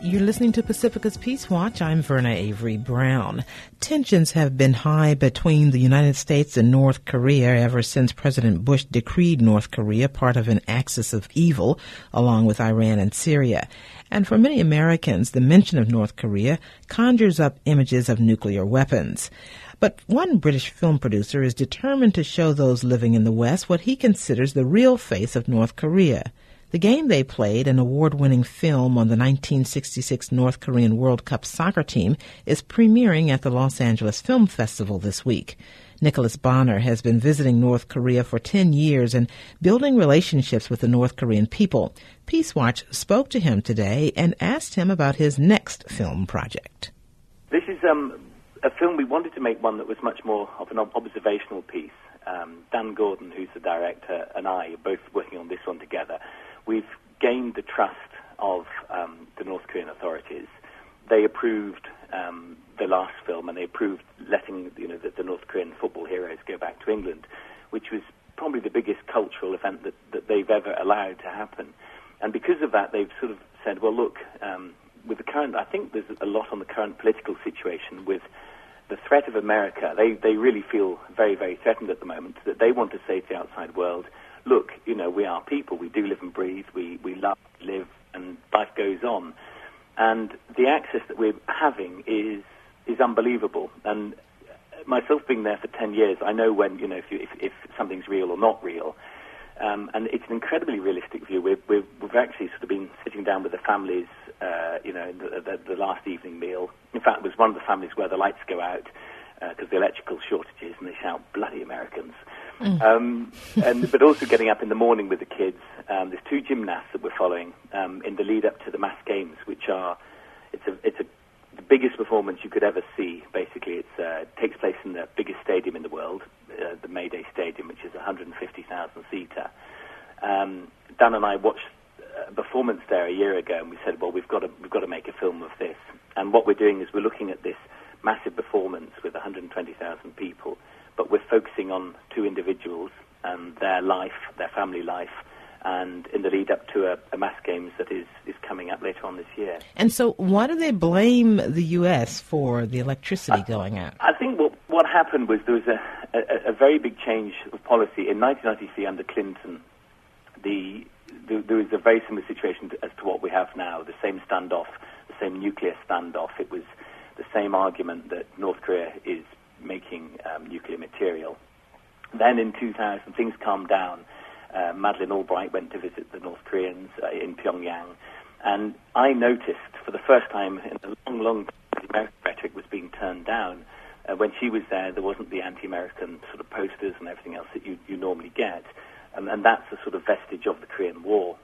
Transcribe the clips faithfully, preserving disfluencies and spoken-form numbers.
You're listening to Pacifica's Peace Watch. I'm Verna Avery Brown. Tensions have been high between the United States and North Korea ever since President Bush decreed North Korea part of an axis of evil, along with Iran and Syria. And for many Americans, the mention of North Korea conjures up images of nuclear weapons. But one British film producer is determined to show those living in the West what he considers the real face of North Korea. The game they played, an award-winning film on the nineteen sixty-six North Korean World Cup soccer team, is premiering at the Los Angeles Film Festival this week. Nicholas Bonner has been visiting North Korea for ten years and building relationships with the North Korean people. Peace Watch spoke to him today and asked him about his next film project. This is um, a film we wanted to make, one that was much more of an observational piece. Um, Dan Gordon, who's the director, and I are both working on this one together. We've gained the trust of um, the North Korean authorities. They approved um, the last film, and they approved letting you know the, the North Korean football heroes go back to England, which was probably the biggest cultural event that, that they've ever allowed to happen. And because of that, they've sort of said, well, look, um, with the current, I think there's a lot on the current political situation with the threat of America. They they really feel very, very threatened at the moment, that they want to say to the outside world, look, you know, we are people, we do live and breathe, we, we love, live, and life goes on. And the access that we're having is is unbelievable. And myself being there for ten years, I know when, you know, if, you, if, if something's real or not real. Um, and it's an incredibly realistic view. We've, we've, we've actually sort of been sitting down with the families, uh, you know, the, the, the last evening meal. In fact, it was one of the families where the lights go out because uh, the electrical shortages, and they shout, bloody Americans. Mm. Um, and but also getting up in the morning with the kids. Um, there's two gymnasts that we're following um, in the lead up to the mass games, which are it's a it's a the biggest performance you could ever see. Basically, it's uh, it takes place in the biggest stadium in the world, uh, the Mayday Stadium, which is a one hundred fifty thousand seater. Um, Dan and I watched a performance there a year ago, and we said, well, we've got to we've got to make a film of this. And what we're doing is we're looking at this massive performance with one hundred twenty thousand people, but we're focusing on two individuals and their life, their family life, and in the lead up to a, a mass games that is, is coming up later on this year. And so why do they blame the U S for the electricity uh, going out? I think what what happened was there was a, a, a very big change of policy. In nineteen ninety-three under Clinton, the, the there was a very similar situation to, as to what we have now, the same standoff, the same nuclear standoff. It was the same argument that North Korea is making um, nuclear material. Then in two thousand, things calmed down. Uh, Madeleine Albright went to visit the North Koreans uh, in Pyongyang, and I noticed for the first time in a long, long time the American rhetoric was being turned down. Uh, when she was there, there wasn't the anti-American sort of posters and everything else that you, you normally get, um, and that's a sort of vestige of the Korean War.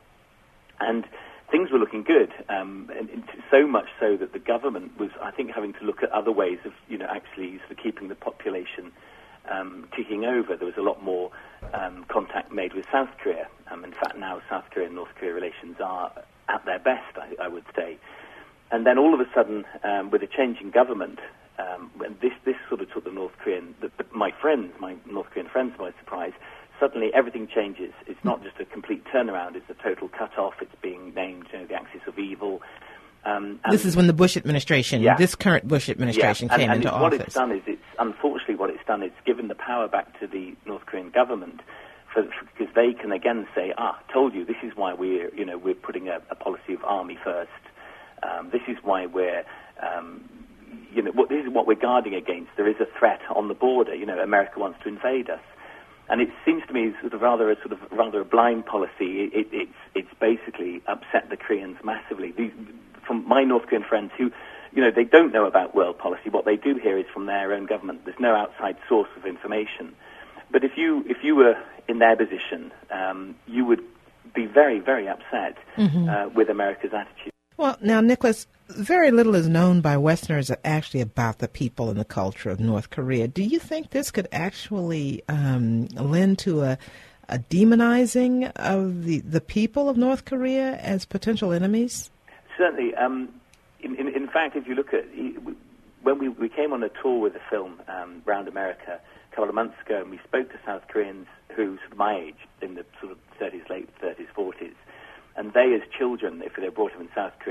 And things were looking good, um, and, and so much so that the government was, I think, having to look at other ways of, you know, actually sort of keeping the population um, ticking over. There was a lot more um, contact made with South Korea. Um, in fact, now South Korea and North Korea relations are at their best, I, I would say. And then all of a sudden, um, with a change in government, um, when this this sort of took the North Korean, the, the, my friends, my North Korean friends, by surprise. Suddenly everything changes. It's not just a complete turnaround, it's a total cut-off. It's being named, you know, the axis of evil. Um, this is when the Bush administration, yeah. this current Bush administration yeah. came and, and into what office. What it's done is, it's unfortunately what it's done is given the power back to the North Korean government, for, for, because they can again say, ah, told you, this is why we're, you know, we're putting a, a policy of army first. Um, this is why we're, um, you know, what, this is what we're guarding against. There is a threat on the border. You know, America wants to invade us. And it seems to me sort of rather a sort of rather a blind policy. It, it, it's it's basically upset the Koreans massively. These, from my North Korean friends who, you know, they don't know about world policy. What they do hear is from their own government. There's no outside source of information. But if you if you were in their position, um, you would be very very upset mm-hmm. uh, with America's attitude. Well, now, Nicholas, very little is known by Westerners actually about the people and the culture of North Korea. Do you think this could actually um, lend to a, a demonizing of the, the people of North Korea as potential enemies? Certainly. Um, in, in, in fact, if you look at, when we, we came on a tour with the film um, around America a couple of months ago, and we spoke to South Koreans who, sort of my age, in the sort of thirties, late thirties, forties, and they, as children, if they were brought up in South Korea,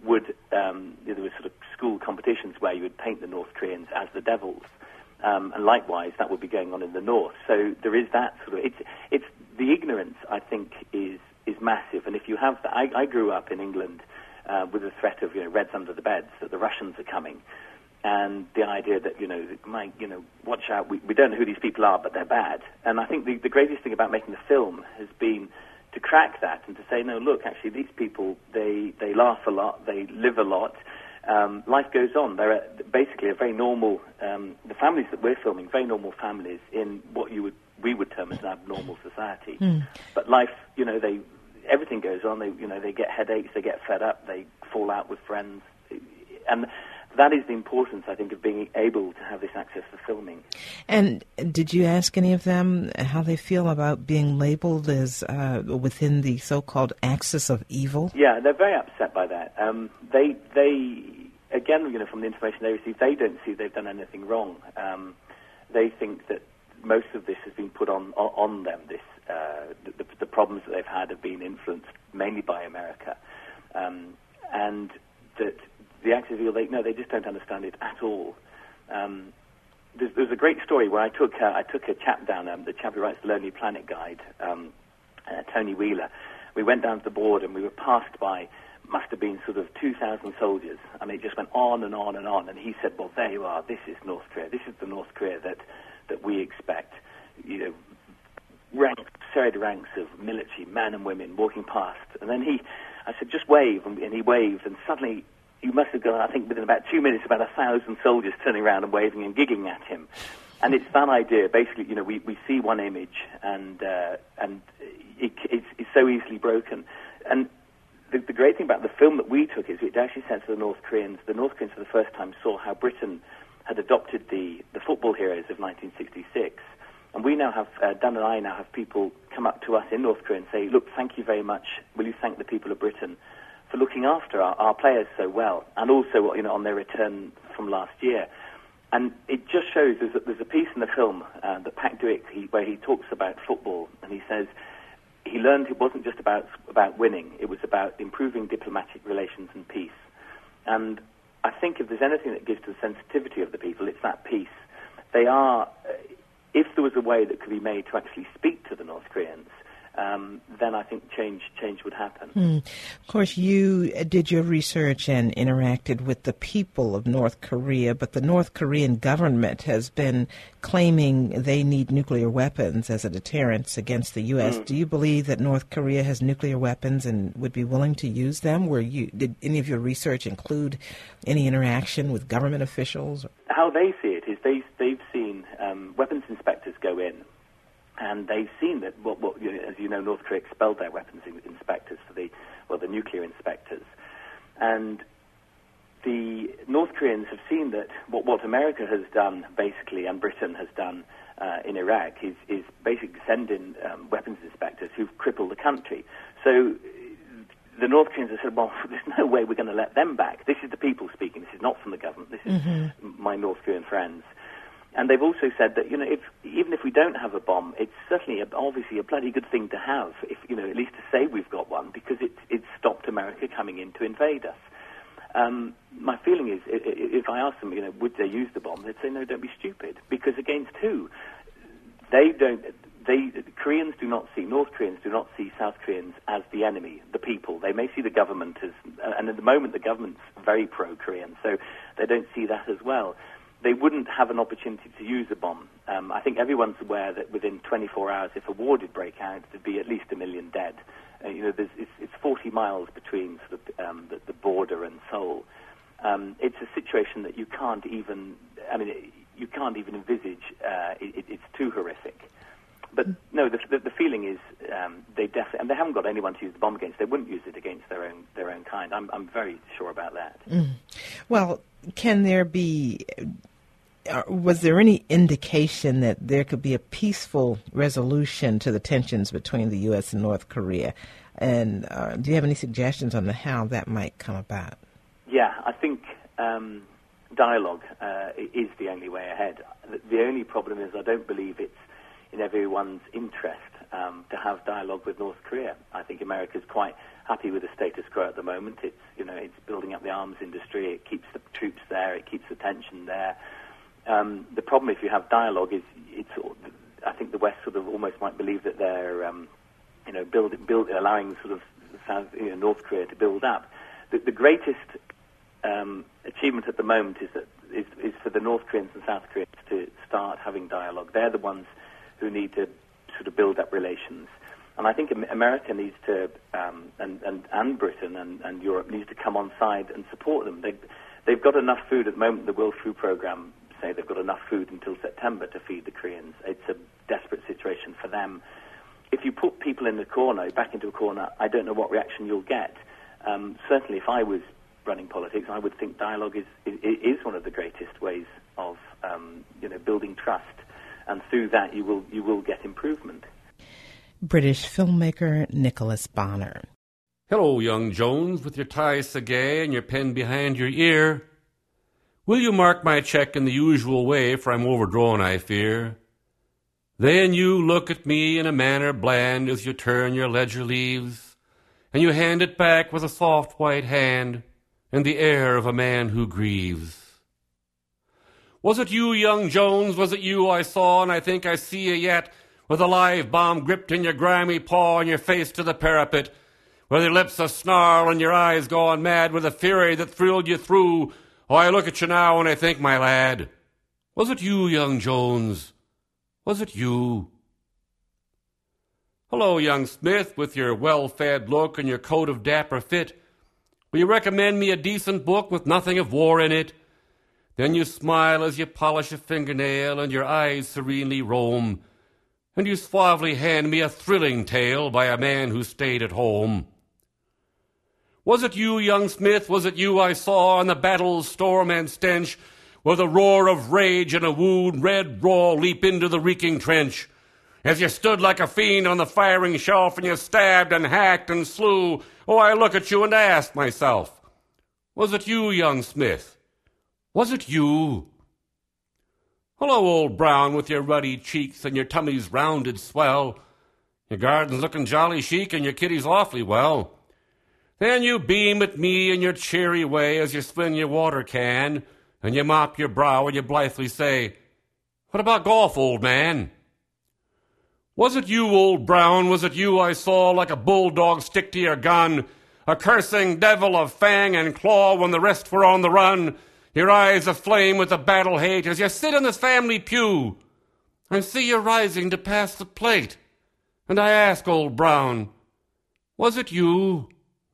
would, um, there were sort of school competitions where you would paint the North Koreans as the devils. Um, and likewise, that would be going on in the north. So there is that sort of, it's, it's, the ignorance, I think, is, is massive. And if you have, the, I, I grew up in England uh, with the threat of, you know, Reds under the beds, that the Russians are coming. And the idea that, you know, my, you know, watch out, we, we don't know who these people are, but they're bad. And I think the, the greatest thing about making the film has been to crack that and to say, no, look, actually, these people, they, they laugh a lot, they live a lot. Um, life goes on. They're a, basically a very normal, um, the families that we're filming, very normal families in what you would, we would term as an abnormal society. Mm. But life, you know, they, everything goes on. They, you know, they get headaches, they get fed up, they fall out with friends. And that is the importance, I think, of being able to have this access to filming. And did you ask any of them how they feel about being labeled as uh, within the so-called axis of evil? Yeah, they're very upset by that. Um, they, they, again, you know, from the information they receive, they don't see they've done anything wrong. Um, they think that most of this has been put on on them. This, uh, the, the problems that they've had have been influenced mainly by America, um, and that. The axis of evil, they, no, they just don't understand it at all. Um, there's, there's a great story where I took uh, I took a chap down, um, the chap who writes the Lonely Planet Guide, um, uh, Tony Wheeler. We went down to the border and we were passed by, must have been sort of two thousand soldiers, and it just went on and on and on. And he said, "Well, there you are. This is North Korea. This is the North Korea that that we expect. You know, ranks, serried ranks of military men and women walking past." And then he, I said, "Just wave," and, and he waved, and suddenly. You must have got, I think, within about two minutes, about a thousand soldiers turning around and waving and giggling at him. And it's that idea, basically, you know, we, we see one image and uh, and it, it's, it's so easily broken. And the, the great thing about the film that we took is it actually said to the North Koreans, the North Koreans for the first time saw how Britain had adopted the, the football heroes of nineteen sixty-six. And we now have, uh, Dan and I now have people come up to us in North Korea and say, look, thank you very much. Will you thank the people of Britain for looking after our, our players so well, and also, you know, on their return from last year. And it just shows there's a, there's a piece in the film uh, that Pak Duik, he, where he talks about football, and he says he learned it wasn't just about about winning; it was about improving diplomatic relations and peace. And I think if there's anything that gives to the sensitivity of the people, it's that peace. They are, if there was a way that could be made to actually speak to the North Koreans, Um, then I think change change would happen. Mm. Of course, you did your research and interacted with the people of North Korea, but the North Korean government has been claiming they need nuclear weapons as a deterrence against the U S. Mm. Do you believe that North Korea has nuclear weapons and would be willing to use them? Were you, did any of your research include any interaction with government officials? How they see it is they, they've seen um, weapons inspectors go in. And they've seen that, what, what, you know, as you know, North Korea expelled their weapons inspectors for the, well, the nuclear inspectors. And the North Koreans have seen that what, what America has done, basically, and Britain has done uh, in Iraq, is, is basically send in um, weapons inspectors who've crippled the country. So the North Koreans have said, well, there's no way we're going to let them back. This is the people speaking. This is not from the government. This is mm-hmm. my North Korean friends. And they've also said that, you know, if, even if we don't have a bomb, it's certainly a, obviously a bloody good thing to have, if, you know, at least to say we've got one, because it, it stopped America coming in to invade us. Um, my feeling is, if I ask them, you know, would they use the bomb, they'd say, no, don't be stupid, because against who? They don't, they, Koreans do not see, North Koreans do not see South Koreans as the enemy, the people. They may see the government as, and at the moment the government's very pro-Korean, so they don't see that as well. They wouldn't have an opportunity to use a bomb. Um, I think everyone's aware that within twenty-four hours, if a war did break out, there'd be at least a million dead. Uh, you know, there's, it's, it's forty miles between sort of, um, the, the border and Seoul. Um, it's a situation that you can't even, I mean, you can't even envisage. Uh, it, it's too horrific. But no, the, the, the feeling is um, they definitely, and they haven't got anyone to use the bomb against. They wouldn't use it against their own their own kind. I'm I'm very sure about that. Mm. Well, can there be? Uh, was there any indication that there could be a peaceful resolution to the tensions between the U S and North Korea? And uh, do you have any suggestions on the, how that might come about? Yeah, I think um, dialogue uh, is the only way ahead. The, the only problem is I don't believe it's in everyone's interest um, to have dialogue with North Korea. I think America's quite happy with the status quo at the moment. It's, you know, it's building up the arms industry. It keeps the troops there. It keeps the tension there. Um, the problem, if you have dialogue, is it's. I think the West sort of almost might believe that they're, um, you know, build, build, allowing sort of South, you know, North Korea to build up. The, the greatest um, achievement at the moment is that is, is for the North Koreans and South Koreans to start having dialogue. They're the ones who need to sort of build up relations. And I think America needs to, um, and, and, and Britain and, and Europe needs to come on side and support them. They, they've got enough food at the moment. The World Food Programme say they've got enough food until September to feed the Koreans. It's a desperate situation for them. If you put people in the corner, back into a corner, I don't know what reaction you'll get. Um, certainly, if I was running politics, I would think dialogue is is, is one of the greatest ways of um, you know building trust, and through that you will you will get improvement. British filmmaker Nicholas Bonner. Hello, young Jones, with your tie so gay and your pen behind your ear. Will you mark my check in the usual way, for I'm overdrawn, I fear? Then you look at me in a manner bland as you turn your ledger leaves, and you hand it back with a soft white hand and the air of a man who grieves. Was it you, young Jones, was it you I saw, and I think I see you yet, with a live bomb gripped in your grimy paw and your face to the parapet, with your lips a-snarl and your eyes gone mad with a fury that thrilled you through? Oh, I look at you now and I think, my lad, was it you, young Jones? Was it you? Hello, young Smith, with your well-fed look and your coat of dapper fit. Will you recommend me a decent book with nothing of war in it? Then you smile as you polish a fingernail and your eyes serenely roam, and you suavely hand me a thrilling tale by a man who stayed at home. Was it you, young Smith, was it you I saw in the battle's storm and stench, with a roar of rage and a wound red raw leap into the reeking trench, as you stood like a fiend on the firing shelf and you stabbed and hacked and slew? Oh, I look at you and ask myself, was it you, young Smith? Was it you? Hello, old Brown, with your ruddy cheeks and your tummy's rounded swell. Your garden's looking jolly chic and your kitty's awfully well. Then you beam at me in your cheery way as you swing your water can, and you mop your brow and you blithely say, what about golf, old man? Was it you, old Brown, was it you I saw like a bulldog stick to your gun, a cursing devil of fang and claw when the rest were on the run, your eyes aflame with the battle hate as you sit in this family pew? I see you rising to pass the plate, and I ask, old Brown, was it you?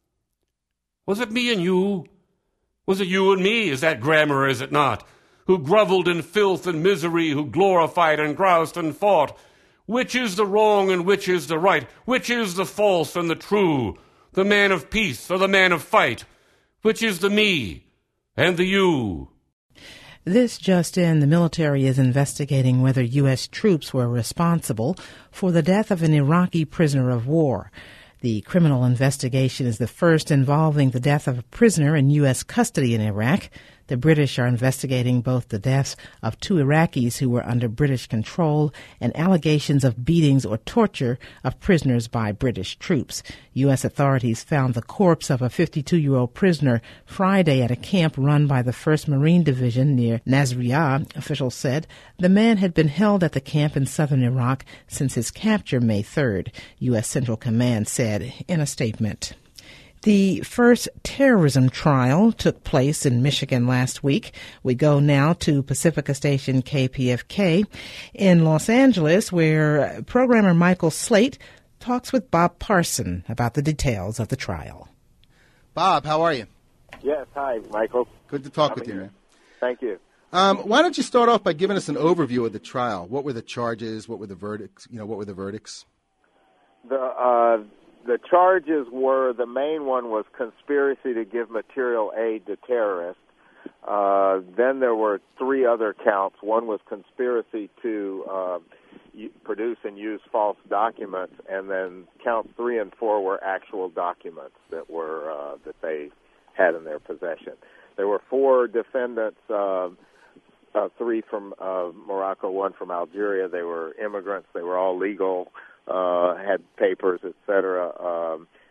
Was it me and you? Was it you and me, is that grammar, is it not, who grovelled in filth and misery, who glorified and groused and fought? Which is the wrong and which is the right? Which is the false and the true? The man of peace or the man of fight? Which is the me and the you? This just in, the military is investigating whether U S troops were responsible for the death of an Iraqi prisoner of war. The criminal investigation is the first involving the death of a prisoner in U S custody in Iraq. The British are investigating both the deaths of two Iraqis who were under British control and allegations of beatings or torture of prisoners by British troops. U S authorities found the corpse of a fifty-two-year-old prisoner Friday at a camp run by the first Marine Division near Nasiriyah, officials said. The man had been held at the camp in southern Iraq since his capture May third, U S Central Command said in a statement. The first terrorism trial took place in Michigan last week. We go now to Pacifica Station K P F K in Los Angeles, where programmer Michael Slate talks with Bob Parson about the details of the trial. Bob, how are you? Yes, hi, Michael. Good to talk How with you, you? man. Thank you. Um, why don't you start off by giving us an overview of the trial? What were the charges? What were the verdicts? You know, what were the verdicts? The uh, the charges were, the main one was conspiracy to give material aid to terrorists. Uh, then there were three other counts. One was conspiracy to uh, produce and use false documents, and then counts three and four were actual documents that were uh, that they had in their possession. There were four defendants, uh, uh, three from uh, Morocco, one from Algeria. They were immigrants. They were all legal. Uh, had papers, et cetera. Um,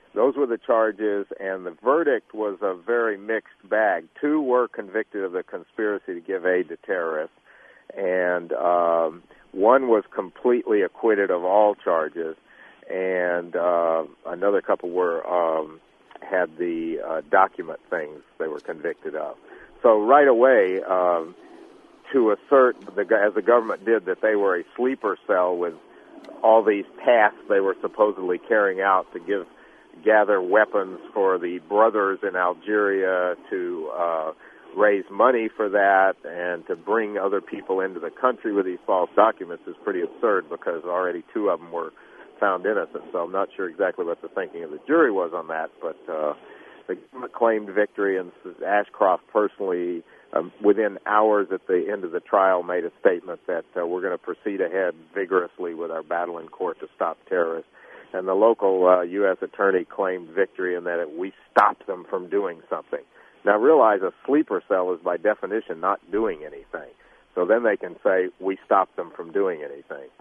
those were the charges, and the verdict was a very mixed bag. Two were convicted of the conspiracy to give aid to terrorists, and um, one was completely acquitted of all charges, and uh, another couple were um, had the uh, document things they were convicted of. So right away, um, to assert, the, as the government did, that they were a sleeper cell with all these tasks they were supposedly carrying out to give gather weapons for the brothers in Algeria, to uh, raise money for that, and to bring other people into the country with these false documents is pretty absurd, because already two of them were found innocent. So I'm not sure exactly what the thinking of the jury was on that, but uh, the government claimed victory, and Ashcroft personally, um, within hours at the end of the trial, made a statement that uh, we're going to proceed ahead vigorously with our battle in court to stop terrorists. And the local uh, U S attorney claimed victory in that it, we stopped them from doing something. Now, realize a sleeper cell is by definition not doing anything. So then they can say, we stopped them from doing anything.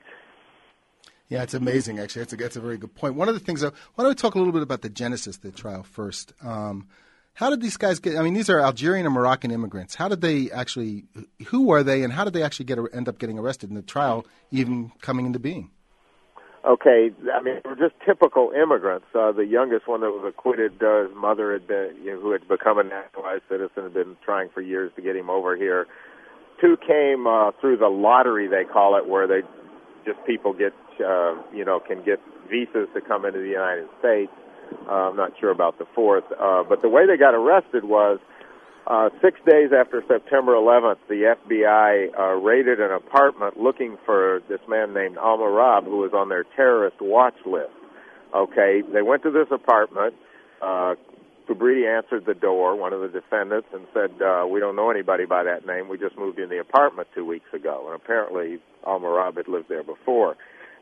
Yeah, it's amazing, actually. That's a, that's a very good point. One of the things, uh, why don't we talk a little bit about the genesis of the trial first? Um, how did these guys get, I mean, these are Algerian and Moroccan immigrants. How did they actually, who were they, and how did they actually get end up getting arrested in the trial even coming into being? Okay, I mean, they were just typical immigrants. Uh, the youngest one that was acquitted, uh, his mother had been, you know, who had become a naturalized citizen, had been trying for years to get him over here. Two came uh, through the lottery, they call it, where they just people get, uh, you know, can get visas to come into the United States. Uh, I'm not sure about the fourth, uh, but the way they got arrested was uh, six days after September eleventh, the F B I uh, raided an apartment looking for this man named Al-Marab, who was on their terrorist watch list. Okay, they went to this apartment. Uh, Kubridi answered the door, one of the defendants, and said, uh, we don't know anybody by that name. We just moved in the apartment two weeks ago. And apparently Al-Marab had lived there before.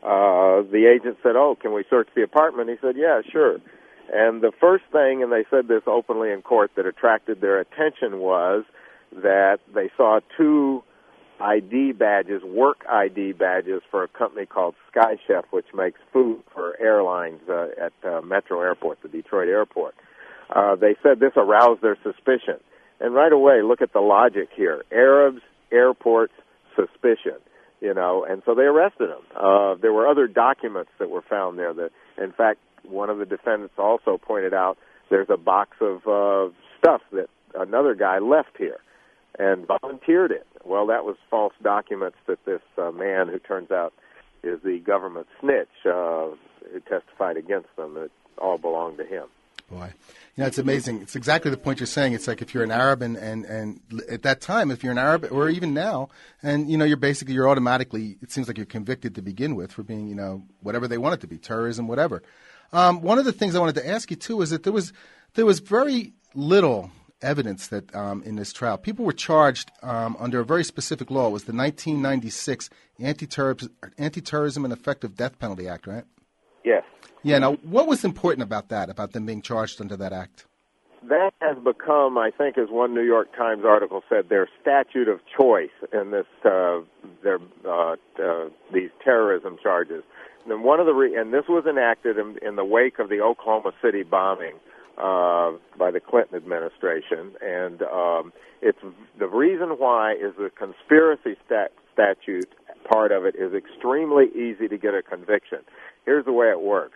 Uh, the agent said, oh, can we search the apartment? He said, yeah, sure. And the first thing, and they said this openly in court, that attracted their attention was that they saw two I D badges, work I D badges for a company called Sky Chef, which makes food for airlines uh, at uh, Metro Airport, the Detroit airport. Uh, they said this aroused their suspicion. And right away, look at the logic here. Arabs, airports, suspicion, you know, and so they arrested him. Uh, there were other documents that were found there. That, in fact, one of the defendants also pointed out there's a box of uh, stuff that another guy left here and volunteered it. Well, that was false documents that this uh, man, who turns out is the government snitch, uh, who testified against them, that all belonged to him. Boy, you know, it's amazing. It's exactly the point you're saying. It's like if you're an Arab, and, and, and at that time, if you're an Arab, or even now, and, you know, you're basically, you're automatically, it seems like you're convicted to begin with for being, you know, whatever they want it to be, terrorism, whatever. Um, one of the things I wanted to ask you, too, is that there was there was very little evidence that um, in this trial. People were charged um, under a very specific law. It was the nineteen ninety-six Anti-Terrorism, Anti-Terrorism and Effective Death Penalty Act, right? Yes. Yeah, now, what was important about that, about them being charged under that act? That has become, I think, as one New York Times article said, their statute of choice in this, uh, their uh, uh, these terrorism charges. And one of the re- and this was enacted in, in the wake of the Oklahoma City bombing uh, by the Clinton administration, and um, it's the reason why is the conspiracy stat- statute part of it is extremely easy to get a conviction. Here's the way it works.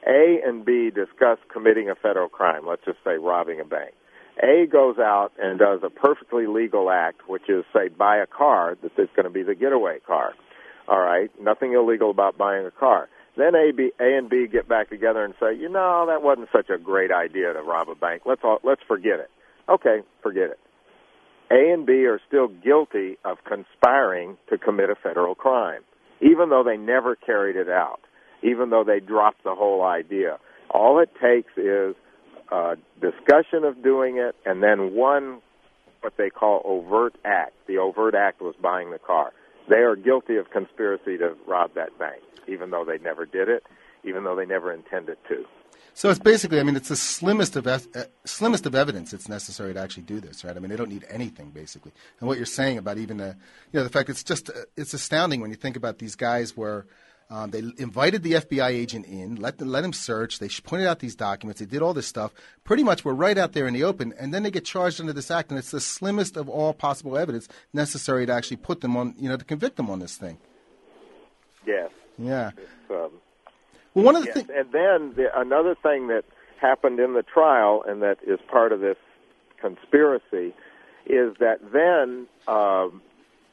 A and B discuss committing a federal crime, let's just say robbing a bank. A goes out and does a perfectly legal act, which is, say, buy a car that is going to be the getaway car. All right, nothing illegal about buying a car. Then A, B, A and B get back together and say, you know, that wasn't such a great idea to rob a bank. Let's all, let's forget it. Okay, forget it. A and B are still guilty of conspiring to commit a federal crime, even though they never carried it out, even though they dropped the whole idea. All it takes is a discussion of doing it and then one, what they call overt act. The overt act was buying the car. They are guilty of conspiracy to rob that bank, even though they never did it, even though they never intended to. So it's basically, I mean, it's the slimmest of uh, slimmest of evidence it's necessary to actually do this, right? I mean, they don't need anything, basically. And what you're saying about even the, you know, the fact it's just, uh, it's astounding when you think about these guys were, Um, they invited the F B I agent in, let them, let him search. They pointed out these documents. They did all this stuff. Pretty much we're right out there in the open, and then they get charged under this act, and it's the slimmest of all possible evidence necessary to actually put them on, you know, to convict them on this thing. Yes. Yeah. Um, well, one of the yes. things, and then the, another thing that happened in the trial, and that is part of this conspiracy, is that then um,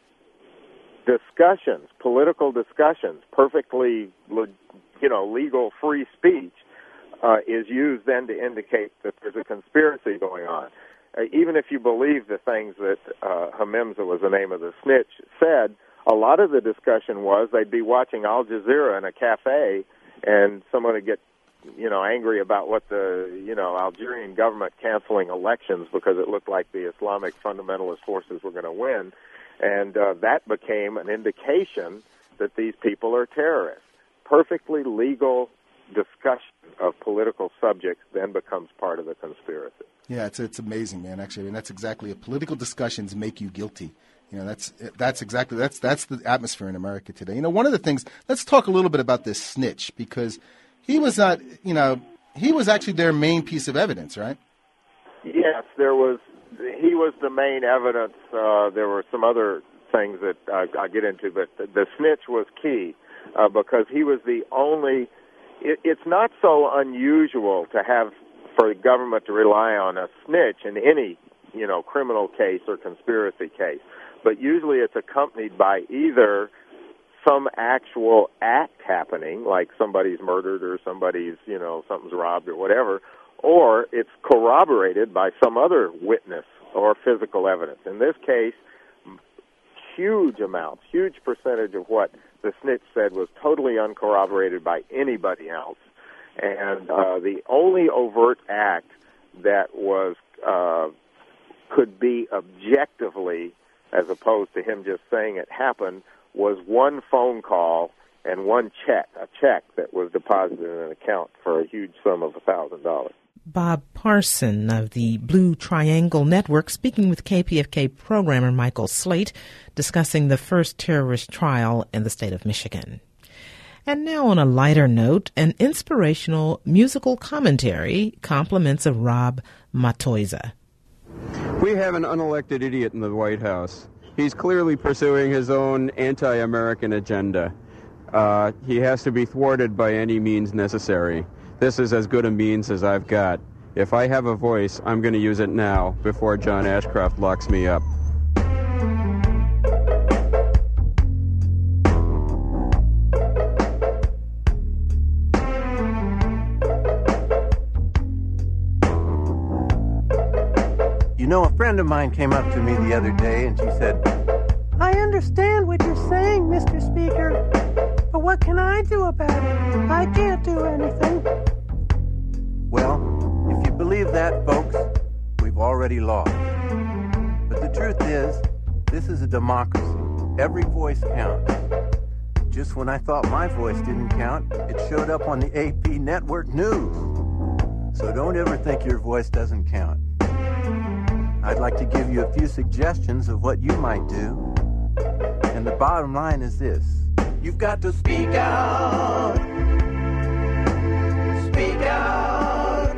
discussions, political discussions, perfectly, you know, legal free speech, uh, is used then to indicate that there's a conspiracy going on. Uh, even if you believe the things that uh, Hamimza, was the name of the snitch, said, a lot of the discussion was they'd be watching Al Jazeera in a cafe, and someone would get, you know, angry about what the, you know, Algerian government canceling elections because it looked like the Islamic fundamentalist forces were going to win. And uh, that became an indication that these people are terrorists. Perfectly legal discussion of political subjects then becomes part of the conspiracy. Yeah, it's it's amazing, man. Actually, I mean, that's exactly it. Political discussions make you guilty. You know, that's that's exactly that's that's the atmosphere in America today. You know, one of the things. Let's talk a little bit about this snitch, because he was not. You know, he was actually their main piece of evidence, right? Yes, there was. He was the main evidence. Uh, there were some other things that uh, I'll get into, but the, the snitch was key uh, because he was the only. It, it's not so unusual to have for the government to rely on a snitch in any, you know, criminal case or conspiracy case, but usually it's accompanied by either some actual act happening, like somebody's murdered or somebody's, you know, something's robbed or whatever, or it's corroborated by some other witness or physical evidence. In this case, huge amounts, huge percentage of what the snitch said was totally uncorroborated by anybody else. And uh, the only overt act that was uh, could be objectively, as opposed to him just saying it happened, was one phone call and one check, a check that was deposited in an account for a huge sum of one thousand dollars. Bob Parson of the Blue Triangle Network speaking with K P F K programmer Michael Slate, discussing the first terrorist trial in the state of Michigan. And now on a lighter note, an inspirational musical commentary compliments of Rob Matoiza. We have an unelected idiot in the White House. He's clearly pursuing his own anti-American agenda. Uh, he has to be thwarted by any means necessary. This is as good a means as I've got. If I have a voice, I'm going to use it now before John Ashcroft locks me up. You know, a friend of mine came up to me the other day and she said, I understand what you're saying, Mister Speaker, but what can I do about it? I can't do anything. Well, if you believe that, folks, we've already lost. But the truth is, this is a democracy. Every voice counts. Just when I thought my voice didn't count, it showed up on the A P Network News. So don't ever think your voice doesn't count. I'd like to give you a few suggestions of what you might do. And the bottom line is this. You've got to speak out. Speak out.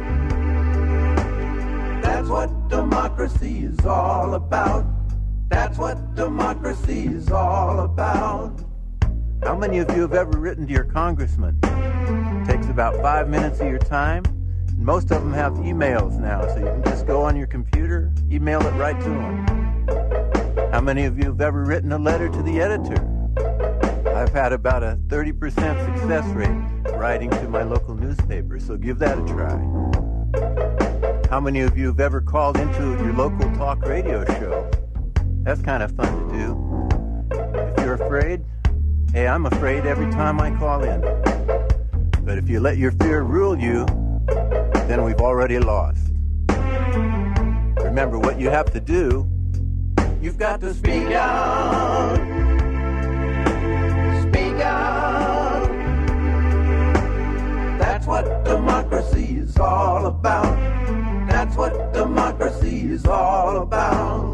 That's what democracy is all about. That's what democracy is all about. How many of you have ever written to your congressman? It takes about five minutes of your time. Most of them have emails now, so you can just go on your computer, email it right to them. How many of you have ever written a letter to the editor? I've had about a thirty percent success rate writing to my local newspaper, so give that a try. How many of you have ever called into your local talk radio show? That's kind of fun to do. If you're afraid, hey, I'm afraid every time I call in. But if you let your fear rule you, then we've already lost. Remember what you have to do. You've got to speak out. Speak out. That's what democracy is all about. That's what democracy is all about.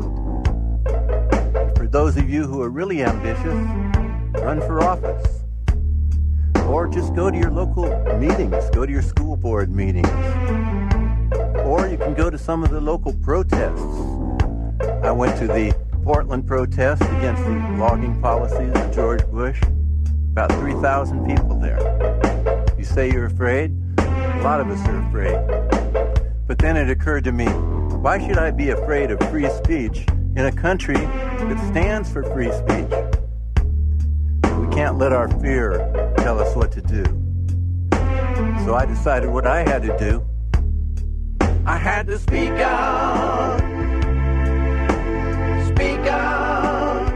For those of you who are really ambitious, run for office. Or just go to your local meetings, go to your school board meetings. Or you can go to some of the local protests. I went to the Portland protest against the logging policies of George Bush. About three thousand people there. You say you're afraid? A lot of us are afraid. But then it occurred to me, why should I be afraid of free speech in a country that stands for free speech? We can't let our fear tell us what to do. So I decided what I had to do. I had to speak out. Speak out.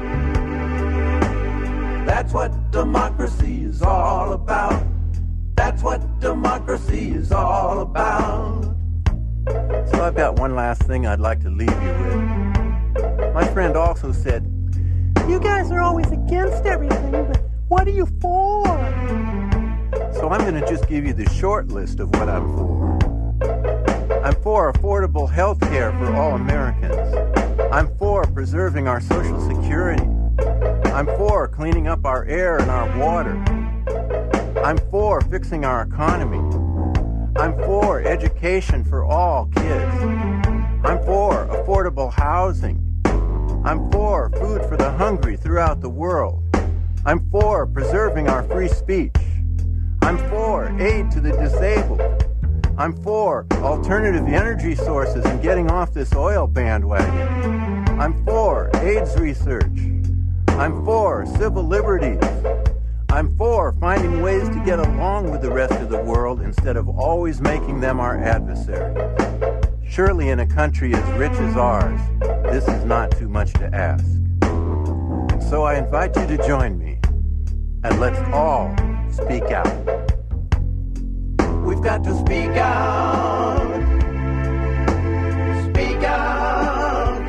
That's what democracy is all about. That's what democracy is all about. So I've got one last thing I'd like to leave you with. My friend also said, you guys are always against everything, but what are you for? So I'm going to just give you the short list of what I'm for. I'm for affordable health care for all Americans. I'm for preserving our Social Security. I'm for cleaning up our air and our water. I'm for fixing our economy. I'm for education for all kids. I'm for affordable housing. I'm for food for the hungry throughout the world. I'm for preserving our free speech. I'm for aid to the disabled. I'm for alternative energy sources and getting off this oil bandwagon. I'm for AIDS research. I'm for civil liberties. I'm for finding ways to get along with the rest of the world instead of always making them our adversaries. Surely in a country as rich as ours, this is not too much to ask. And so I invite you to join me, and let's all speak out. We've got to speak out. Speak out.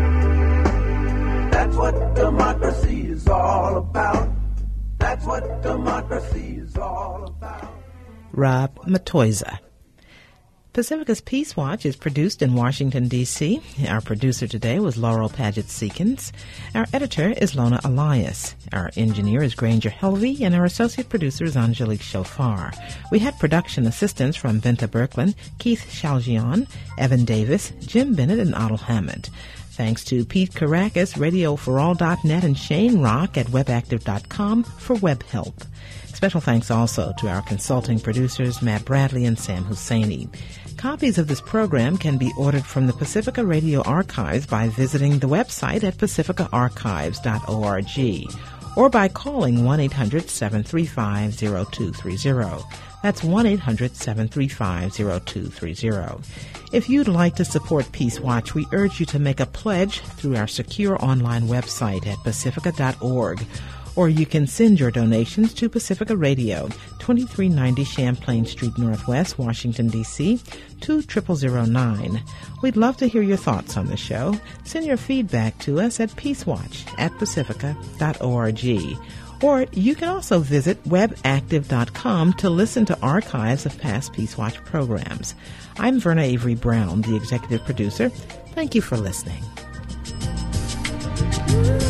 That's what democracy is all about. That's what democracy is all about. Rob Matoiza. Pacifica's Peace Watch is produced in Washington, D C Our producer today was Laurel Paget-Seekins. Our editor is Lona Elias. Our engineer is Granger Helvey, and our associate producer is Angelique Chauffard. We had production assistance from Venta Berkland, Keith Shalgian, Evan Davis, Jim Bennett, and Otto Hammond. Thanks to Pete Caracas, radio for all dot net, and Shane Rock at webactive dot com for web help. Special thanks also to our consulting producers, Matt Bradley and Sam Husseini. Copies of this program can be ordered from the Pacifica Radio Archives by visiting the website at pacifica archives dot org or by calling one eight hundred seven three five zero two three zero. That's one eight hundred seven three five zero two three zero. If you'd like to support Peace Watch, we urge you to make a pledge through our secure online website at pacifica dot org. Or you can send your donations to Pacifica Radio, twenty-three ninety Champlain Street Northwest, Washington, D C two zero zero zero nine. We'd love to hear your thoughts on the show. Send your feedback to us at peacewatch at pacifica dot org. Or you can also visit webactive dot com to listen to archives of past Peace Watch programs. I'm Verna Avery Brown, the executive producer. Thank you for listening.